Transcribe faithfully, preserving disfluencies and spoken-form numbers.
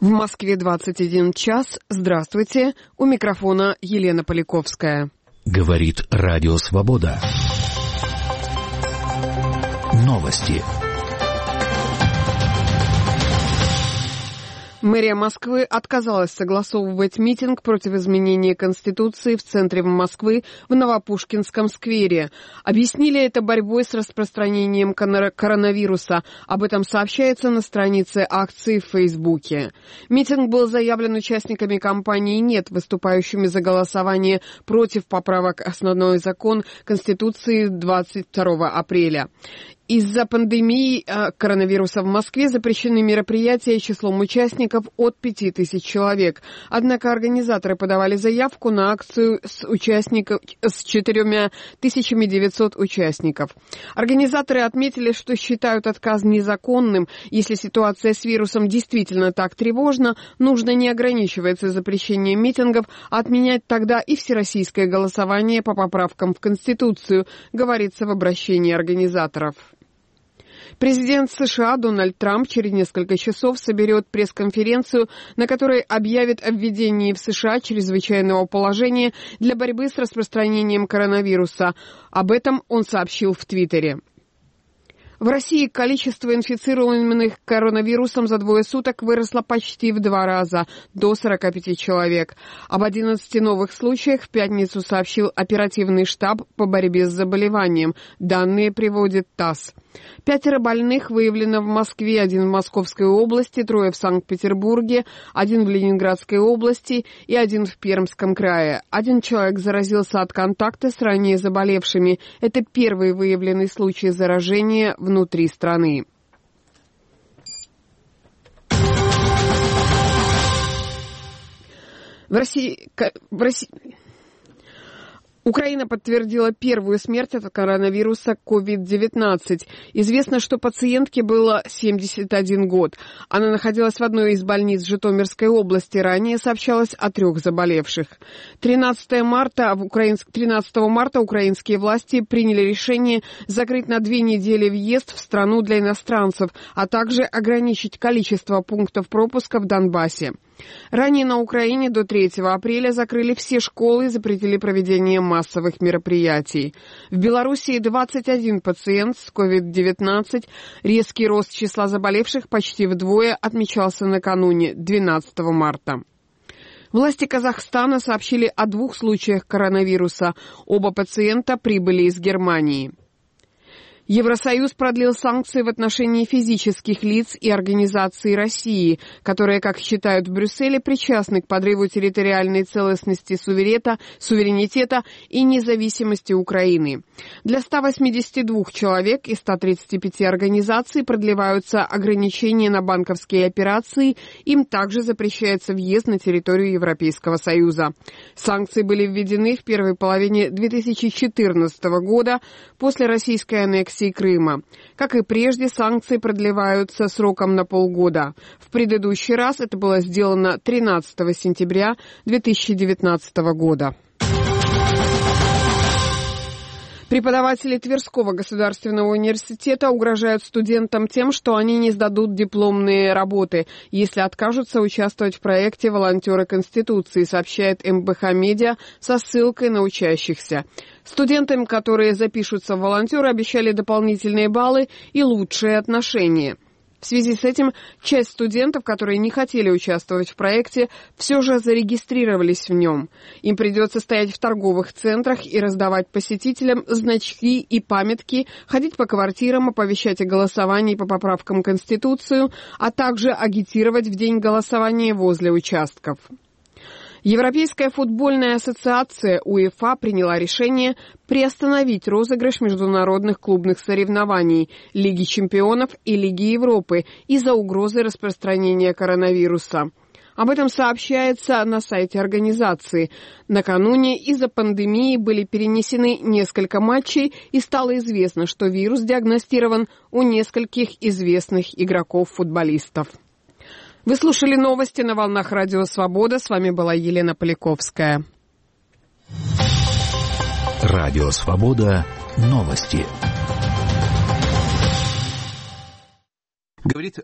В Москве двадцать один час. Здравствуйте. У микрофона Елена Поляковская. Говорит Радио Свобода. Новости. Мэрия Москвы отказалась согласовывать митинг против изменения Конституции в центре Москвы в Новопушкинском сквере. Объяснили это борьбой с распространением коронавируса. Об этом сообщается на странице акции в Фейсбуке. Митинг был заявлен участниками кампании «Нет», выступающими за голосование против поправок в основной закон Конституции двадцать второго апреля. Из-за пандемии коронавируса в Москве запрещены мероприятия числом участников от пяти тысяч человек. Однако организаторы подавали заявку на акцию с участников с четырьмя тысячами девятьсот участников. Организаторы отметили, что считают отказ незаконным. Если ситуация с вирусом действительно так тревожна, нужно не ограничиваться запрещением митингов, а отменять тогда и всероссийское голосование по поправкам в Конституцию, говорится в обращении организаторов. Президент США Дональд Трамп через несколько часов соберет пресс-конференцию, на которой объявит о введении в США чрезвычайного положения для борьбы с распространением коронавируса. Об этом он сообщил в Твиттере. В России количество инфицированных коронавирусом за двое суток выросло почти в два раза, до сорока пяти человек. Об одиннадцати новых случаях в пятницу сообщил оперативный штаб по борьбе с заболеванием. Данные приводит ТАСС. Пятеро больных выявлено в Москве, один в Московской области, трое в Санкт-Петербурге, один в Ленинградской области и один в Пермском крае. Один человек заразился от контакта с ранее заболевшими. Это первый выявленный случай заражения внутри страны. В России... В России... Украина подтвердила первую смерть от коронавируса ковид девятнадцать. Известно, что пациентке было семьдесят один год. Она находилась в одной из больниц Житомирской области. Ранее сообщалось о трех заболевших. тринадцатого марта, в Украинск... тринадцатого марта украинские власти приняли решение закрыть на две недели въезд в страну для иностранцев, а также ограничить количество пунктов пропуска в Донбассе. Ранее на Украине до третьего апреля закрыли все школы и запретили проведение массовых мероприятий. В Белоруссии двадцать один пациент с ковид девятнадцать. Резкий рост числа заболевших почти вдвое отмечался накануне, двенадцатого марта. Власти Казахстана сообщили о двух случаях коронавируса. Оба пациента прибыли из Германии. Евросоюз продлил санкции в отношении физических лиц и организаций России, которые, как считают в Брюсселе, причастны к подрыву территориальной целостности суверенитета и независимости Украины. Для ста восьмидесяти двух человек из ста тридцати пяти организаций продлеваются ограничения на банковские операции, им также запрещается въезд на территорию Европейского Союза. Санкции были введены в первой половине две тысячи четырнадцатого года после российской аннексии Крыма. Как и прежде, санкции продлеваются сроком на полгода. В предыдущий раз это было сделано тринадцатого сентября две тысячи девятнадцатого года. Преподаватели Тверского государственного университета угрожают студентам тем, что они не сдадут дипломные работы, если откажутся участвовать в проекте «Волонтеры Конституции», сообщает эм бэ ха Медиа со ссылкой на учащихся. Студентам, которые запишутся в волонтеры, обещали дополнительные баллы и лучшие отношения. В связи с этим часть студентов, которые не хотели участвовать в проекте, все же зарегистрировались в нем. Им придется стоять в торговых центрах и раздавать посетителям значки и памятки, ходить по квартирам, оповещать о голосовании по поправкам в Конституцию, а также агитировать в день голосования возле участков. Европейская футбольная ассоциация УЕФА приняла решение приостановить розыгрыш международных клубных соревнований Лиги чемпионов и Лиги Европы из-за угрозы распространения коронавируса. Об этом сообщается на сайте организации. Накануне из-за пандемии были перенесены несколько матчей, и стало известно, что вирус диагностирован у нескольких известных игроков-футболистов. Вы слушали новости на волнах Радио Свобода. С вами была Елена Поляковская. Радио Свобода. Новости. Говорит